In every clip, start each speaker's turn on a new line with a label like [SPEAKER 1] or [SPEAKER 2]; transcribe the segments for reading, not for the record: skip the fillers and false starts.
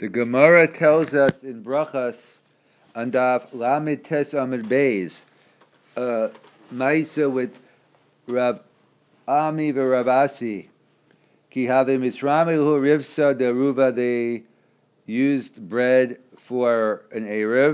[SPEAKER 1] The Gemara tells us in Brachas on Daf Lamed Tes Amid Beis, Maisa with Rav Ami v'Rav Asi, Ki have Misrami hu Rivsa deruva. They used bread for an Erev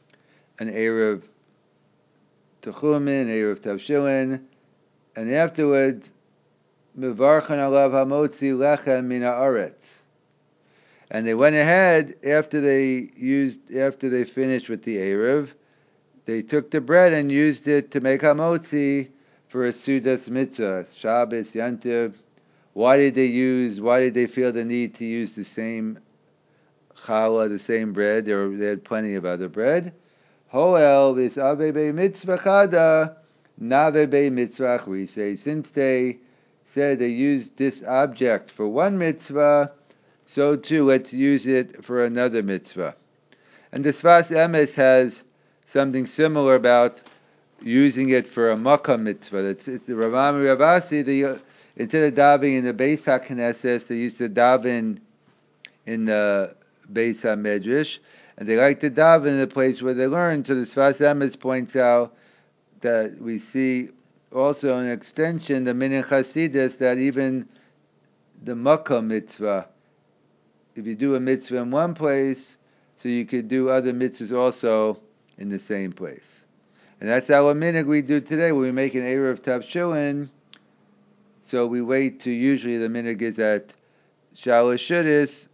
[SPEAKER 1] Techumin, an Erev Tavshilin, and afterwards Mevarchan alav hamotzi lechem min haaretz. And they went ahead after they finished with the Erev, they took the bread and used it to make hamotzi for a Sudas mitzvah, Shabbos, Yantiv. Why did they feel the need to use the same challah, the same bread? They had plenty of other bread. Hoel this ave be mitzvah chada, nave be mitzvah chrise. Since they said they used this object for one mitzvah, so too let's use it for another mitzvah. And the Sfas Emes has something similar about using it for a makkah mitzvah. It's the Rav Ami Rav Asi, instead of davening in the Beis HaKnesses, they used to daven in the Beis HaMedrash, and they like to daven in the place where they learn. So the Sfas Emes points out that we see also an extension, the Minyan Chasidus, that even the makkah mitzvah, if you do a mitzvah in one place, so you could do other mitzvahs also in the same place. And that's our minhag we do today when we make an Erev Tavshilin. So we wait to, usually the minhag is at Shalosh Shudis,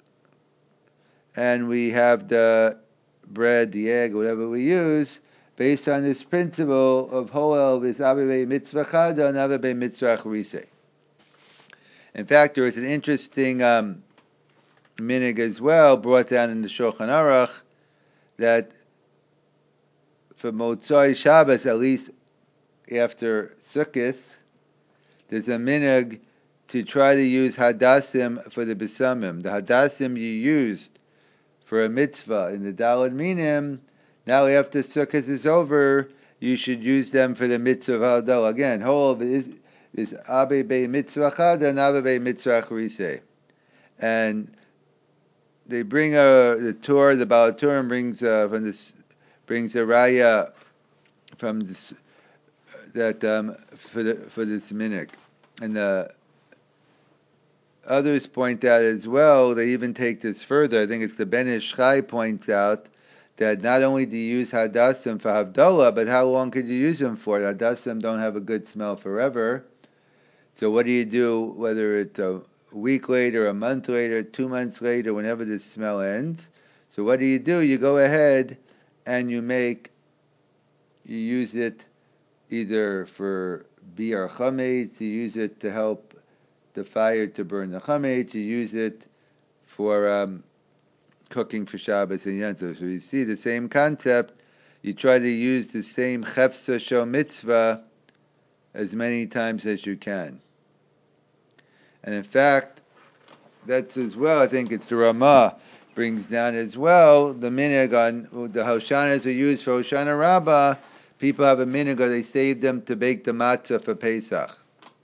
[SPEAKER 1] and we have the bread, the egg, whatever we use, based on this principle of Hoel vis Avive Mitzvah Chada and Avive Mitzvah Chrise. In fact, there is an interesting minhag as well, brought down in the Shulchan Aruch, that for Motzai Shabbos, at least after Sukkot, there's a minhag to try to use hadassim for the besamim. The hadassim you used for a mitzvah in the Daled Minim, now after Sukkot is over, you should use them for the mitzvah of Hadal. Again, whole is Abe Be Mitzvah Chada and Abe Be Mitzvah Chrise. And they bring the Torah, the Baal Turim brings a raya from this that for this minhag, and the others point out as well. They even take this further. I think it's the Ben Ish Chai points out that not only do you use hadassim for Havdalah, but how long could you use them for? Hadassim don't have a good smell forever. So what do you do, whether it's a week later, a month later, 2 months later, whenever the smell ends? So what do? You go ahead and you use it either for bi'ar chametz, you use it to help the fire to burn the chametz, you use it for cooking for Shabbos and Yom. So you see the same concept. You try to use the same chefsa shel mitzvah as many times as you can. And in fact, that's as well, I think it's the Ramah brings down as well, the minhag on the Hoshanas are used for Hoshana Rabbah. People have a minhag, or they save them to bake the matzah for Pesach.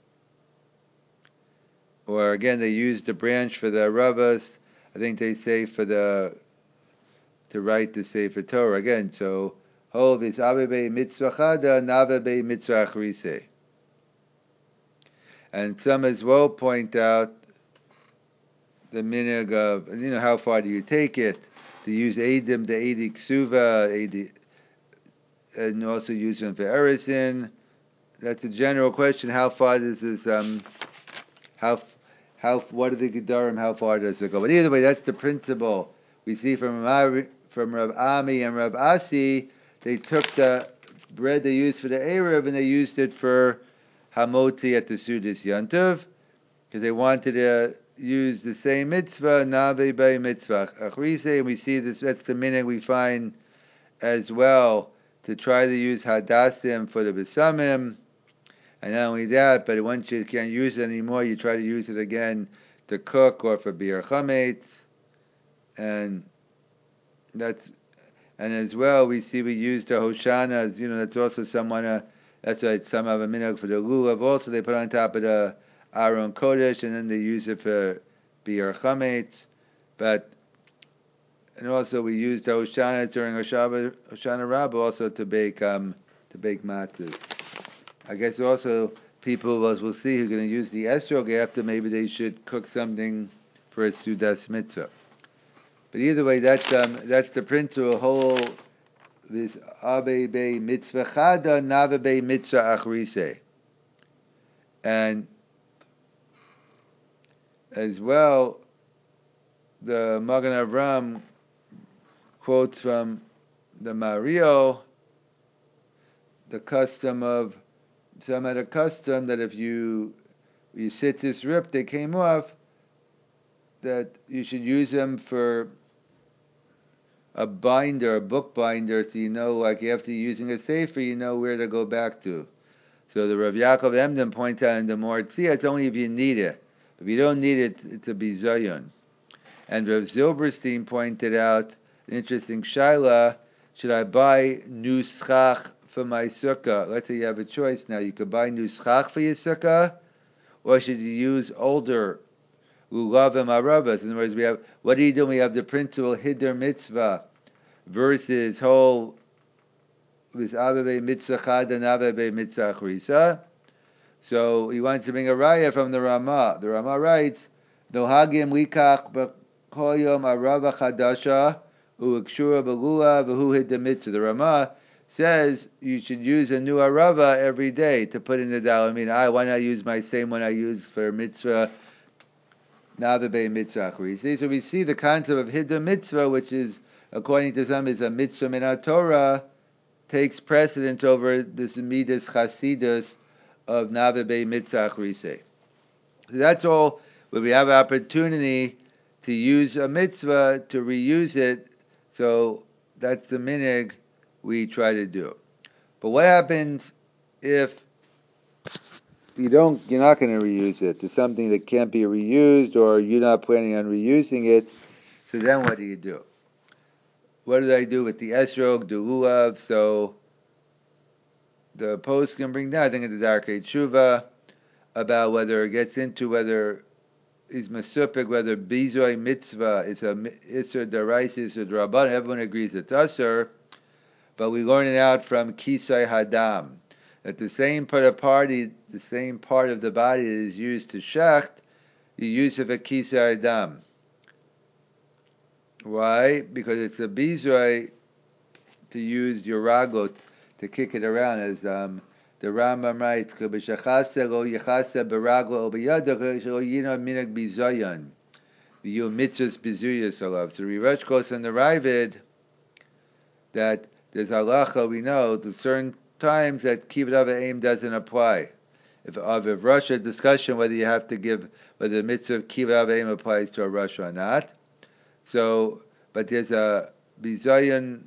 [SPEAKER 1] Or again, they use the branch for the Rabbas. I think they say to write the Sefer Torah. Again, so, Hov is Avebe Mitzvah Chada, Navebe Mitzvah Chrise. And some as well point out the minhag of, how far do you take it? To use Eidim, the Eidik Suva, and also use them for Erison. That's a general question. How far does this, what are the Gedarim, how far does it go? But either way, that's the principle. We see from Rav Ami and Rav Asi, they took the bread they used for the Erev and they used it for Hamotzi at the Sudas Yantiv, because they wanted to use the same mitzvah, Nave Bei Mitzvah Achrise, and we see this, that's the minhag we find as well, to try to use hadassim for the besamim, and not only that, but once you can't use it anymore, you try to use it again to cook or for bi'ar chametz, and as well we use the Hoshana, that's also that's why some have a minhag for the lulav. Also, they put on top of the Aron Kodesh, and then they use it for bi'ar chametz. But And also we used Hoshana during Hoshana Rabbah also to bake matzahs. I guess also people will see who are going to use the estrog after, maybe they should cook something for a Sudas mitzvah. But either way, that's the principle. Whole this Abe Be Mitzvah Chada Nave Be Mitzvah Achrise, and as well, the Magen Avram quotes from the Mario the custom of some had a custom that if you sit this rip, they came off, that you should use them for a binder, a book binder, so you know, like after using a sefer, you know where to go back to. So the Rav Yaakov Emden points out in the Mortzia, it's only if you need it. If you don't need it, it's a bizayon. And Rav Zilberstein pointed out an interesting shaila: should I buy new schach for my sukkah? Let's say you have a choice now. You could buy new schach for your sukkah, or should you use older lulav and marabas? In other words, what do you do? We have the principle hider mitzvah versus whole with avebe mitzvah chad and avebe mitzvah chrisa. So he wanted to bring a raya from the Rama. The Rama writes, "Nohagim likach b'kol yom arava chadasha u'ikshura b'lulav v'hu hider mitzvah." The Rama says you should use a new arava every day to put in the dal. I mean, why not use my same one I use for mitzvah? Navebe mitzvah chrisa. So we see the concept of hider mitzvah, which is, according to some, is a mitzvah min Torah, takes precedence over this midas chasidus of Navebe mitzvah chrisa. So that's all. When we have an opportunity to use a mitzvah, to reuse it, so that's the minig we try to do. But what happens if you're not going to reuse it? It's something that can't be reused, or you're not planning on reusing it. So then what do? What do I do with the esrog, the lulav? So the post can bring down, I think, in the Darkei Tshuva, about whether it gets into whether is masupik, whether bizoy mitzvah is a isur deraisis or draban. Everyone agrees it's usur, but we learn it out from kisai hadam, that the same part of the body that is used to shecht, you use it for kisai hadam. Why? Because it's a bizoy to use your ragot to kick it around, as the Rambam writes, So Rivash goes in the Ravid that there's halacha, we know, to certain times that kibbut av aim doesn't apply. If Russia discussion whether you have to give, whether the mitzvah of kibbut av aim applies to a Russia or not. So, but there's a bizayon.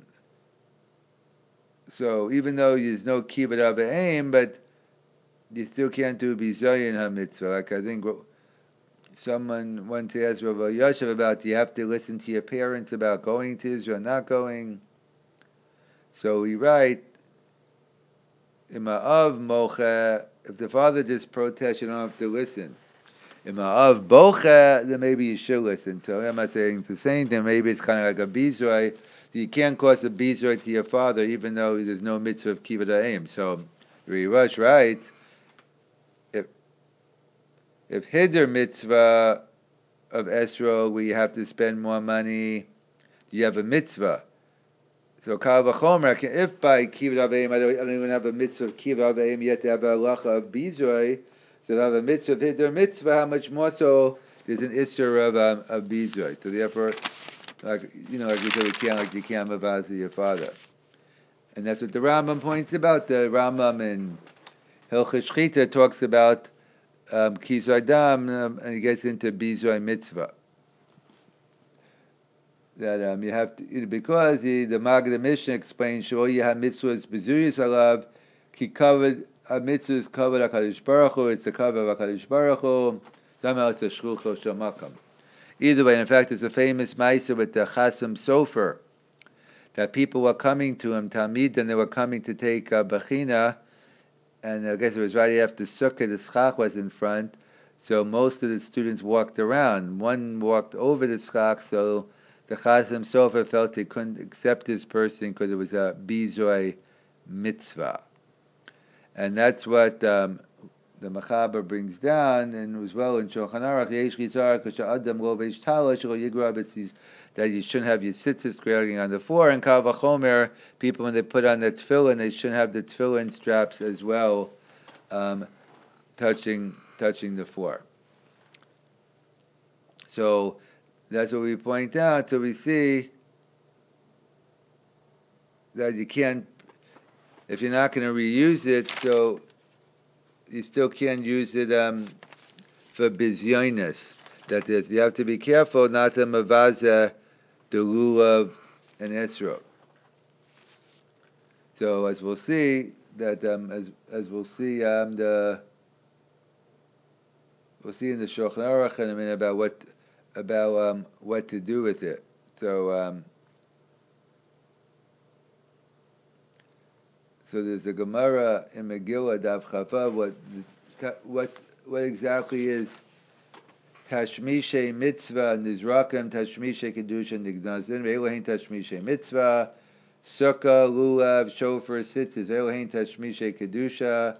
[SPEAKER 1] So even though there's no kibbut av aim, but you still can't do bizayon ha-mitzvah. Like I think someone went to ask Rav Yosef about, do you have to listen to your parents about going to Israel, not going? So we write, Ima'av mocha, if the father just protests, you don't have to listen. Ima'av bocha, then maybe you should listen. So I'm not saying the same thing, maybe it's kind of like a bizoy. So you can't cause a bizoy to your father, even though there's no mitzvah of kibbut ha'im. So Rivash writes, if hider mitzvah of esrog, where you have to spend more money, you have a mitzvah. So kal v'chomer, if by kibbut av aim I don't even have a mitzvah of kibbut av aim yet to have a halacha of bizoy, so to have a mitzvah of hider mitzvah, how much more so there's an issur of bizoy. So therefore, like you said, you can't mavazi your father, and that's what the Rambam points about. The Rambam in Hilchos Shchita talks about kisoy dam, and he gets into bizoy mitzvah. That you have to, because the Maggid Mishnah explains, "Shol yihah mitzvahs bezuriyus alav ki covered a mitzvah is covered HaKadosh Baruch Hu. It's the cover of HaKadosh Baruch Hu. Somehow it's a shlucho shel makam." Either way, in fact, there's a famous ma'aser with the Chasam Sofer that people were coming to him, Talmid, and they were coming to take Bechina, and I guess it was right after Sukkah. The schach was in front, so most of the students walked around. One walked over the schach, so the Chasam Sofer felt he couldn't accept this person because it was a bizoi mitzvah. And that's what the Machaber brings down, and as well in Shulchan Aruch, Yesh Chizar, Adam Lo Veish Tala, Shelo Yigrab, it's that you shouldn't have your tzitzis grabbing on the floor, and Kal Vachomer, people when they put on the tefillin, they shouldn't have the tefillin straps as well, touching the floor. So that's what we point out. So we see that you can't, if you're not going to reuse it, so you still can't use it for bizyonis. That is, you have to be careful not to mavaza the lulav and esrog. So as we'll see that as we'll see we'll see in the Shulchan Aruch in a minute about what to do with it. So so there's a Gemara in Megillah Daf Chavav. What exactly is Tashmishe Mitzvah Nizrakim Tashmishe Kedusha Nignazin Ve'elohein Tashmishe Mitzvah Sukkah Lulav Shofar Sitters Ve'elohein Tashmishe Kedusha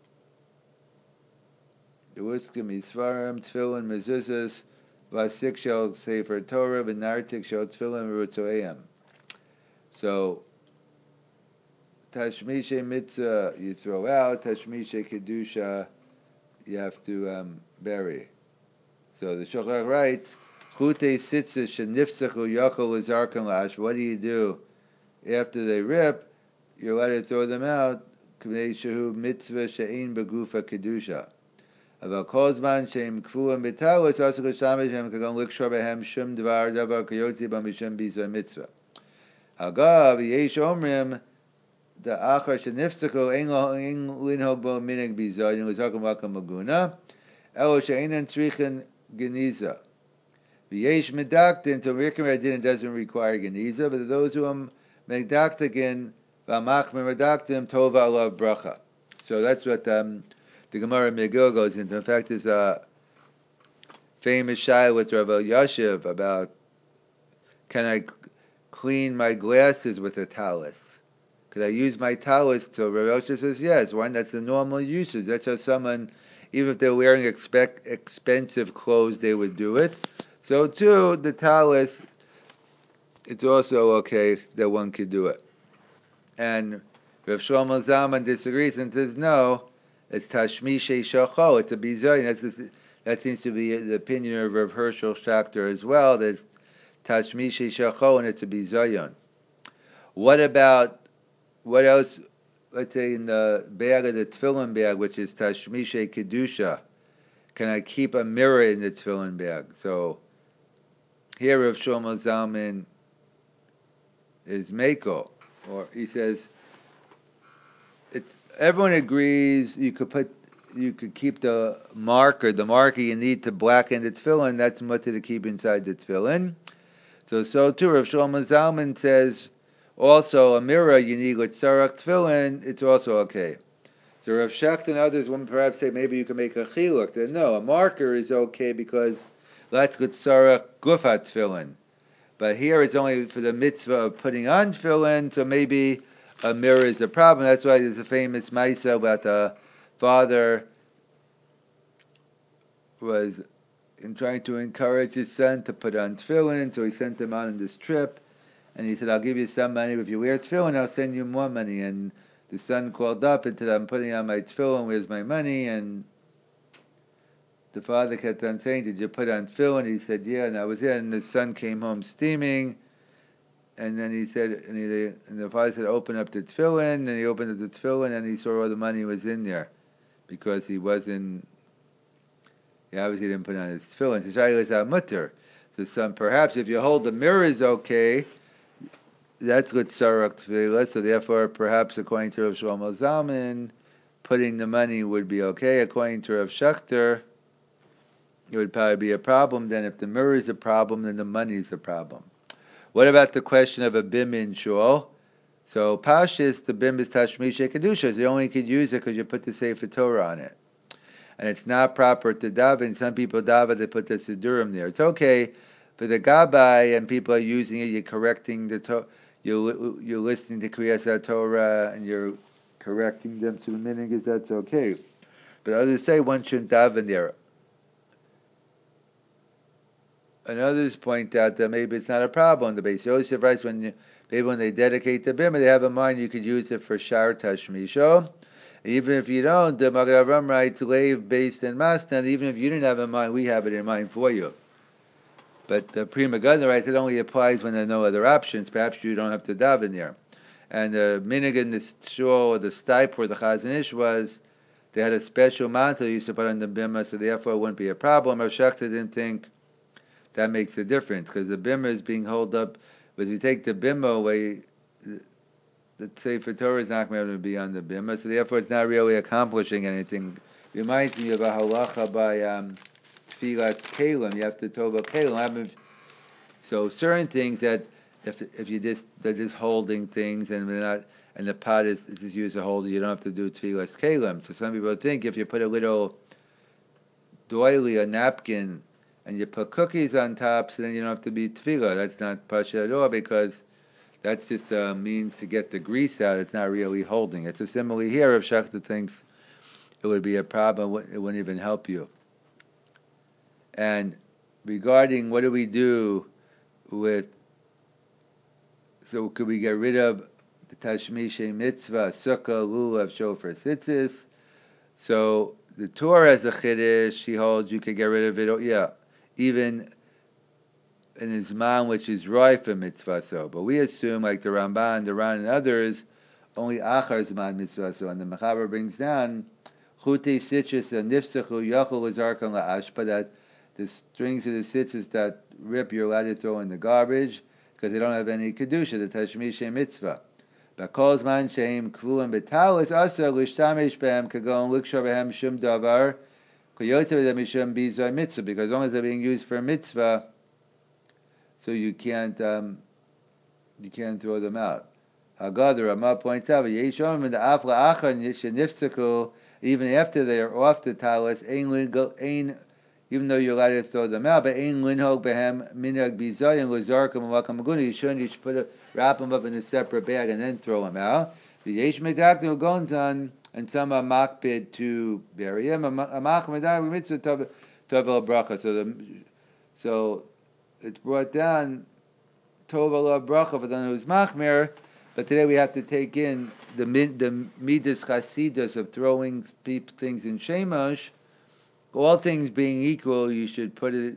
[SPEAKER 1] Yeluskim Yisvarim Tefillin Mezuzas Vasik Shel Sefer Torah V'Nartik Shel Tefillin Rutzoyam. So Tashmishe Mitzvah you throw out, Tashmishe Kedusha you have to bury. So the Shulchan writes, Chutei Sitzah Shenifsachu Yakol L'Zarkan Lash. What do you do after they rip? You're allowed to throw them out. K'nei Shehu Mitzvah She'ein Begufa Kedusha. Aval Kol Zman She'em Kfuim B'Talos Asuk L'Shamish Hem Kagon L'Kshor B'Hem Shum Dvar Davar K'yotzi B'Mishum B'Zoi Mitzvah. Hagav Yesh Omrim the Achar Shenifsachu Ein Linhog Bo Minig B'Zoi and L'Zarkan Wakam Maguna Elo She'enan Tzrichen Geniza. V'yesh medaktin, so Rikam Adin doesn't require Geniza, but those who are medaktin, v'amachmer medaktim, tova alav bracha. So that's what the Gemara Megillah goes into. In fact, there's a famous shayla with Rav Yashiv about, can I clean my glasses with a talus? Could I use my talus? So Rav Yashiv says yes. One, that's the normal usage. That's how someone, even if they're wearing expensive clothes, they would do it. So too, the talus, it's also okay that one could do it. And Rav Shlomo Zalman disagrees and says, no, it's Tashmishe Shacho, it's a bizayon. That seems to be the opinion of Rav Herschel Schachter as well, that it's Tashmishe Shacho and it's a bizayon. What else? Let's say in the bag of the tefillin bag, which is Tashmishe Kedusha, can I keep a mirror in the tefillin bag? So here Rav Shlomo Zalman is Meiko, or he says everyone agrees you could keep the marker you need to blacken the tefillin. That's mutter to keep inside the tefillin. So too Rav Shlomo Zalman says also a mirror you need with tzarach tefillin. It's also okay. So Rav Schachter and others would perhaps say maybe you can make a chiluk. Then no, a marker is okay because that's good tzarach gufat tefillin. But here it's only for the mitzvah of putting on tefillin, so maybe a mirror is a problem. That's why there's a famous Maisa about the father was trying to encourage his son to put on tefillin, so he sent him on this trip, and he said, I'll give you some money, if you wear tefillin, I'll send you more money. And the son called up and said, I'm putting on my tefillin, where's my money? And the father kept on saying, did you put on tefillin? He said, yeah, and I was there. And the son came home steaming. And then he said, and the father said, open up the tefillin. And he opened up the tefillin, and he saw all the money was in there. Because he obviously didn't put on his tefillin. So Shai was a mutter. So some, perhaps if you hold the mirror is okay, that's good tzarach tefillah. So therefore, perhaps according to Rav Shlomo Zalman, putting the money would be okay. According to Rav Schachter, it would probably be a problem. Then if the mirror is a problem, then the money is a problem. What about the question of a bim in shul? So Pashis, the bim is Tashmishe Kedusha. You only could use it because you put the Sefer Torah on it. And it's not proper to daven. Some people daven, they put the Sidurim there. It's okay for the Gabbai and people are using it, you're correcting the you're listening to Kriyas Torah and you're correcting them to the minhag, that's okay. But others say one shouldn't daven there. And others point out that maybe it's not a problem. The Beis Yosef writes maybe when they dedicate the bimah, they have in mind you could use it for shar tashmisho. Even if you don't, the Magen Avraham writes leiv based in masna. And even if you didn't have it in mind, we have it in mind for you. But the Pri Megadim writes it only applies when there are no other options. Perhaps you don't have to daven there. And the minhag in the shul or the stipe where the Chazon Ish was, they had a special mantle they used to put on the bimah, so therefore it wouldn't be a problem. Rav Shachta didn't think that makes a difference because the bimah is being held up. But if you take the bimah away, the Sefer Torah is not going to be on the bimah, so therefore it's not really accomplishing anything. It reminds me of a halacha by Tfilas Kalim. You have to tova Kalim. So certain things that if you they're just holding things and they're not, and the pot is just used to hold it, you don't have to do Tfilas Kalim. So some people think if you put a little doily, a napkin, and you put cookies on top, so then you don't have to be tefillah. That's not pasha at all because that's just a means to get the grease out. It's not really holding it. So similarly here, if Shachta thinks it would be a problem, it wouldn't even help you. And regarding what do we do with, so could we get rid of the Tashmishe mitzvah, sukkah, lulav, shofar, tzitzis? So the Torah has a chiddush, she holds you could get rid of it, yeah. Even in his man, which is right for mitzvah, so. But we assume, like the Ramban, the Ran, and others, only achar zman mitzvah, so. And the Mechaber brings down chutei sitchus and nifsachu yachol l'zarkan la'ashpa, that the strings of the sitchus that rip, you're allowed to throw in the garbage because they don't have any kedusha, the tashmishe mitzvah. But kol zman sheim kvuim betalis asa l'shtamesh behem kagon l'kshav behem shum davar. Because as long as they're being used for a mitzvah, so you can't throw them out. Haggadah Ramah points out, even after they are off the talis, even though you're allowed to throw them out, but you should wrap them up in a separate bag and then throw them out. And some are makbid to bury him. So it's brought down tova bracha for the one who's machmir. But today we have to take in the midas chasidus of throwing things in shemosh. All things being equal, you should put it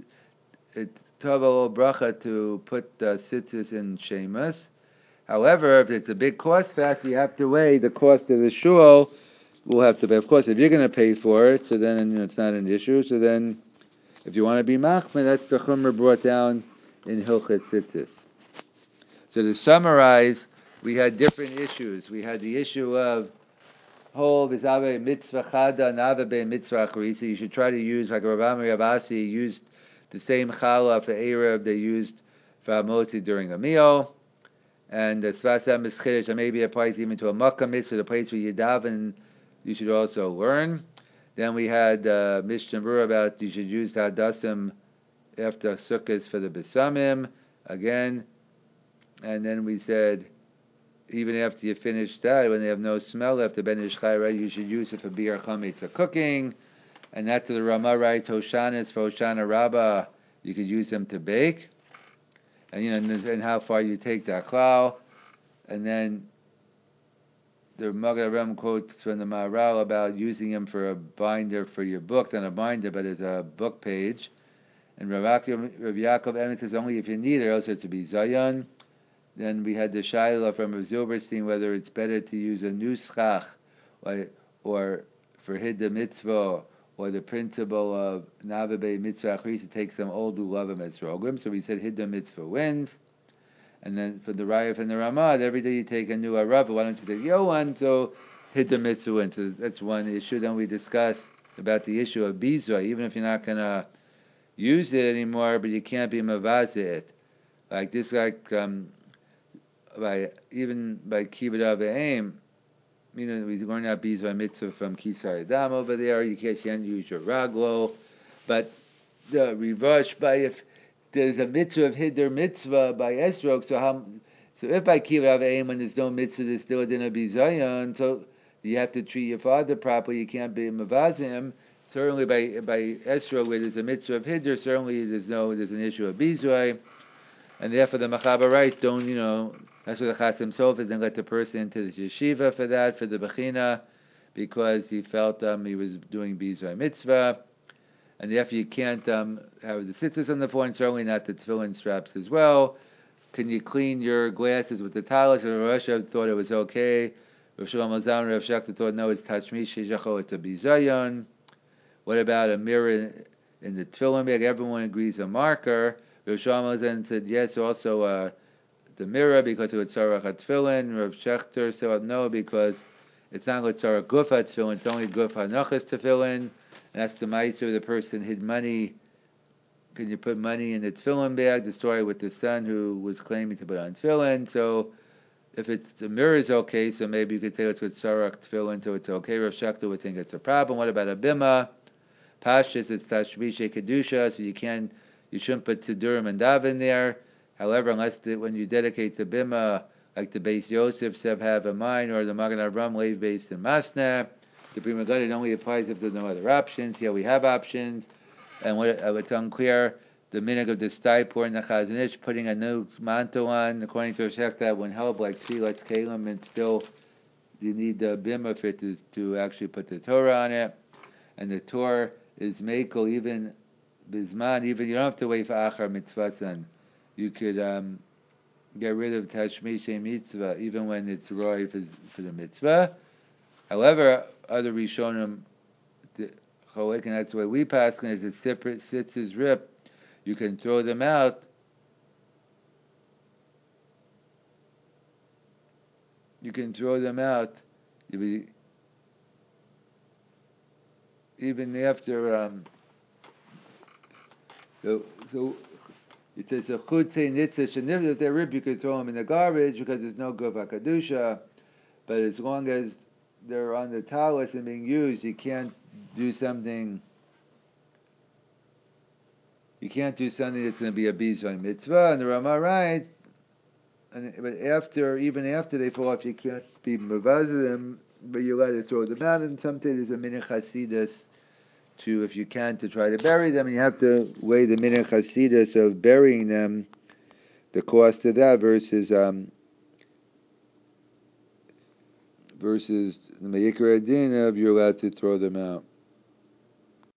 [SPEAKER 1] tova bracha to put tzitzis in shemosh. However, if it's a big cost factor, you have to weigh the cost of the shul. We'll have to pay. Of course, if you're going to pay for it, so then it's not an issue. So then, if you want to be machmir, that's the chumrah brought down in Hilchet Tzitzis. So to summarize, we had different issues. We had the issue of whole v'zave mitzvah chada nave mitzvah acharisa. You should try to use, like Rav Amri Avasi used the same challah for Erev they used for Hamotzi during a meal. And the Svasam is chiddush, and maybe applies even to a makkah mitzvah, the place where you daven. You should also learn. Then we had Mishnah Berurah about you should use Hadasim after Sukkot for the Besamim again. And then we said even after you finish that, when they have no smell left, the Ben Ish Chai, you should use it for Biur Chametz or cooking. And that's the Ramah writes Hoshanas for Hoshana Rabbah. You could use them to bake. And and how far you take that klal. And then the Magen Avraham quotes from the Maharal about using them for a binder for your book, not a binder, but as a book page. And Rav Yaakov Emet says only if you need it, else it's to be Zayon. Then we had the Shaila from Rav Zilberstein whether it's better to use a nuschach or for Hidda Mitzvah or the principle of Navabe Mitzvah Achris to take some old Ulavim as Rogrim. So we said Hidda Mitzvah wins. And then for the Raya and the Ramad, every day you take a new Arava. Why don't you take your one? So Hidda Mitzvah wins. So that's one issue. Then we discussed about the issue of Bizra. Even if you're not going to use it anymore, but you can't be Mavazeh it. Like this, by Kibbut Aveim, we learn out Bizra Mitzvah from Kisar Adam over there. You can't use your Raglo. But the reverse, by if there's a mitzvah of hider mitzvah by esrog. So if by kilav aim when there's no mitzvah, there's still a din of bizayon. So you have to treat your father properly. You can't be mavazim. Certainly by esrog where there's a mitzvah of hider, certainly there's an issue of bizay, and therefore the machaber right don't. That's what the Chasam himself is, and let the person into the yeshiva for the bechina, because he felt he was doing bizay mitzvah. And therefore you can't have the tzitzis on the floor, and certainly not the tefillin straps as well. Can you clean your glasses with the talis? Rav Rasha thought it was okay. Rav Shlomo Zalman and Rav Shakta thought no, it's tashmish shejacho, it's a bizayon. What about a mirror in the tefillin bag? Everyone agrees a marker. Rav Shlomo then said yes, also the mirror because it would tzarach a tefillin. Rav Shakta said no, because it's not like tzarach gufa tefillin, it's only gufa nachas tefillin. And that's the ma'aser, the person hid money. Can you put money in the tefillin bag? The story with the son who was claiming to put on tefillin. So if it's the mirror is okay, so maybe you could say it's with sarach tefillin, so it's okay. Rav Shakta would think it's a problem. What about a bima? Pashas, it's tashmishe kedusha, so you shouldn't put tidurim and daven there. However, when you dedicate the bima, like the Beis Yosef have in mind, or the Magen Avraham Lev based in Masna, the Pri Megadim only applies if there's no other options. Here we have options. And what's unclear, the minhag of the Staipur and the Chazon Ish, putting a new manto on, according to Roshek, that wouldn't help, like Tzilas Kalim, and still you need the bima for it to actually put the Torah on it. And the Torah is mekel, even bisman, even you don't have to wait for Achar Mitzvasan. You could get rid of Tashmishe Mitzvah, even when it's Roy for the Mitzvah. However, other Rishonim, and that's the way we pass, is it sits as rip. You can throw them out. Even after. So it says a chutze nitzah shenivd. If they're rip, you can throw them in the garbage because there's no gufa kadusha. But as long as they're on the talis and being used, you can't do something that's going to be a bizay mitzvah. And the Rama writes, but even after they fall off, you can't be mevazeh them, but you're allowed to throw them out. And sometimes there's a minhag chasidus if you can, to try to bury them, and you have to weigh the minhag chasidus of burying them, the cost of that versus the Me'ikar Adin of you're allowed to throw them out.